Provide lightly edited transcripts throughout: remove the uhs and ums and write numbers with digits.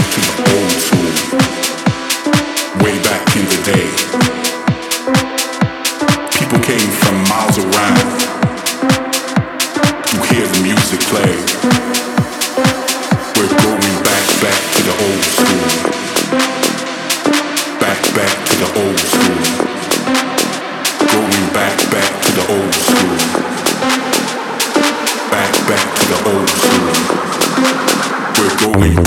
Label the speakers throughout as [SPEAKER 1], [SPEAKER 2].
[SPEAKER 1] to the old school. Way back in the day, people came from miles around to hear the music play. We're going back to the old school. Back to the old school. Going back to the old school. Back to the old school. We're going.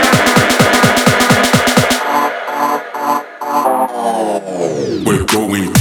[SPEAKER 1] We're going